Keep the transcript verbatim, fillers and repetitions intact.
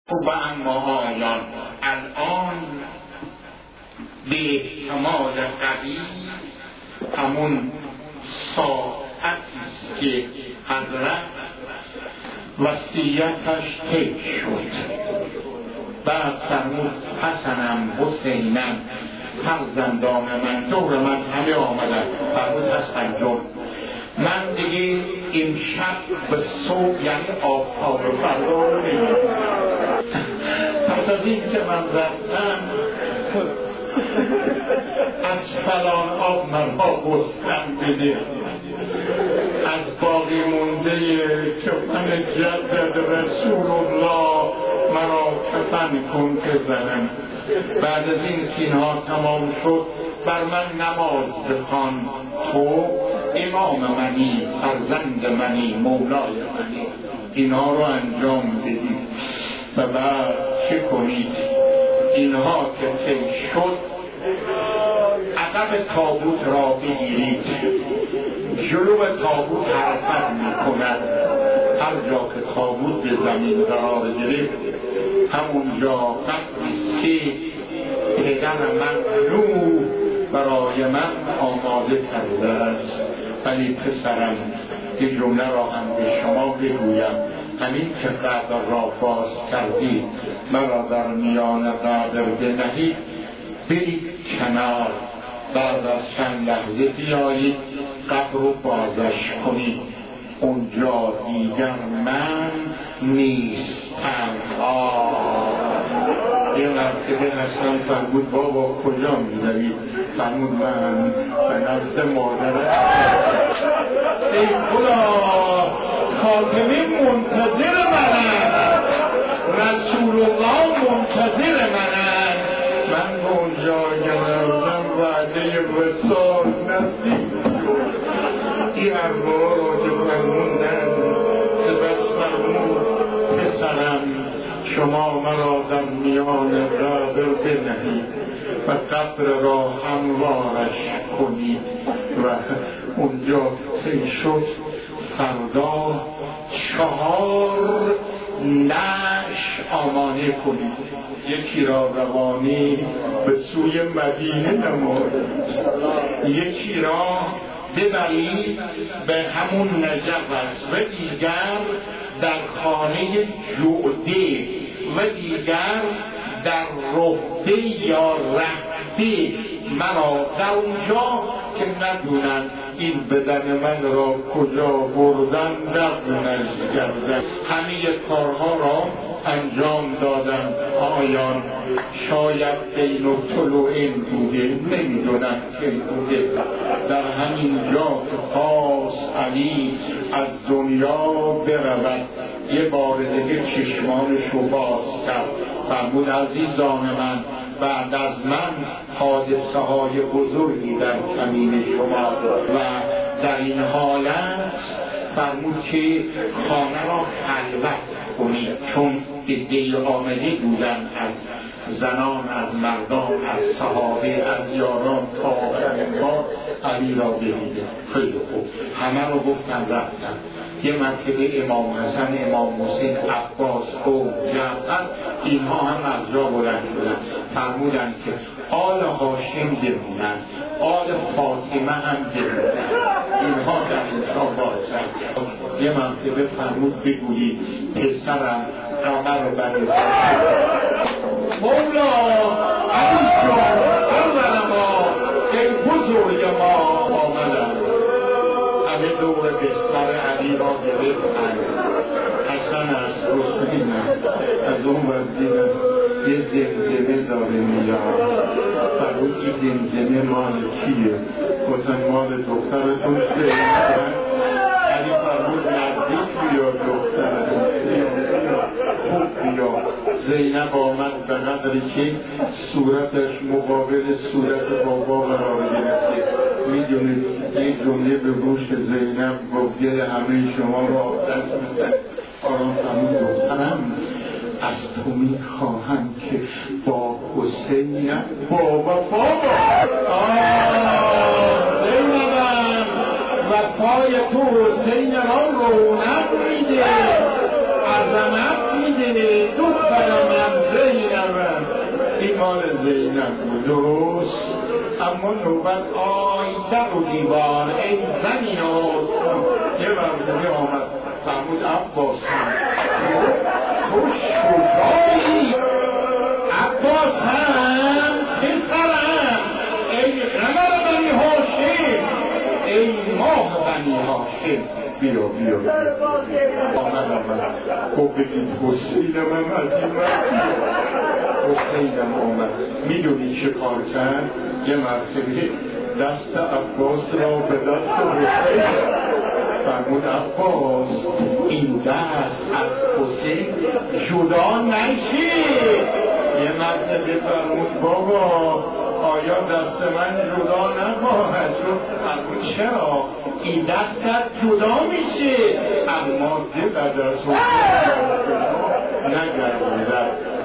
و اما آیان الان به کمال قوی همون ساعتی است که حضرت وصیتش طی شد. بعد فرمود حسنم حسینم فرزندان من دور من همه آمدن. فرمود حسن جون من دیگه امشب به صبح یعنی آفتاب فردا رو نمیدونم. پس از این که من رفتم از فلان آب مرا گستم بده، از باقی مونده کفن جدد رسول الله مرا کفن کن که زنم. بعد از این که اینها تمام شد بر من نماز بخوان، تو امام منی، فرزند منی، مولای منی، اینها رو انجام بدید و بعد چه کنید؟ اینها که طی شد عقب تابوت را بگیرید، جلو تابوت حرکت میکند. هر جا که تابوت به زمین قرار گرفت همونجا قبریست که پدر من نو برای من آماده کرده است. ولی پسرم یه جمله را هم به شما بگویم، همین که قبر را باز کردید مرا در میان قبر بنهید، برید کنار، بعد از چند لحظه بیایید قبر رو بازش کنید، اونجا دیگر من نیستم. یه مرتبه حسن فرمود بابا کجا می‌روید؟ فرمود من به نزد مادرم. ای خدا خاتمی منتظر منم، رسول الله منتظر منم. من به اونجا گرفتم وعده وصال نزدیک. این ارواح را که فرموندن سپس فرمود پسرم شما مرا در میان قبر بنهید و قبر را هموارش کنید و اونجا طی شد. فردا چهار نعش آمانه کنید، یکی را روانی به سوی مدینه نمایید، یکی را ببرید به همون نجف است و دیگر در خانه جعده و دیگر در رهبه یا رهبه مرا در اونجا که ندونن این بدن من را کجا بردن دفنش کردن. همه کارها را انجام دادم. آیان شاید بین و طلوعین بوده، نمیدونم که بوده. در همین جا که خواست علی از دنیا برود یه بار دیگه چشمانش رو باز کرد. فرمود عزیزان من بعد از من حادثه های بزرگی در کمین شما و در این حالت فرمود که خانه را خلوت کنید، چون عده‌ای آمده بودن از زنان، از مردان، از صحابه، از یاران تا آخرین بار علی را بدیده. خیلی خوب همه رو گفتن رفتن. یه مرتبه امام حسن، امام حسین، عباس و جعفر اینها هم از جا بلند شدن. فرمودن که آل هاشم بمونن، آل فاطمه هم بمونن، اینها در اینجا باشن. یه مرتبه فرمود بگویید پسرم قمر بنده مولا علی جان اول ما ای بزرگ ما آمدن. همه دور بستر علی را گرفتن. حسن از حسین از اون وردیدن یه زمزمه داره میاد. فرمود این زمزمه مال کیه؟ گفتن مال دخترتون زمزمه. علی فرمود نزدیک بیا دخترتون خوب بیا. زینب آمد به قدری که صورتش مقابل صورت بابا قرار گرفته. میدونید یک جمله به گوش زینب گفت گل همه شما را آدم میزن. آرام فرمود دخترم از تو میخواهم که با حسین با وفا زینبم وفای تو حسین را رونق میده، عظمت میده. دخترم مال زینب بود درست، اما نوبت آی در و دیوار ای زمین آسمان. یه وقتی آمد فرمود عباس تو شجاعی، عباس هم پسرم، ای قمر بنی هاشم، ای ماه بنی هاشم، بیا بیا آمد آمد خب بگید حسینم هم از این مرد حسینم آمد. میدونی چه کار کرد؟ یه مرتبه دست عباس را به دست حسین فرمود عباس این دست از حسین جدا نشی. یه مرتبه فرمود بابا آیا دست من جدا نخواهد شد؟ فرمود چرا؟ این دستت جدا میشه اما دل از حسین نگردید.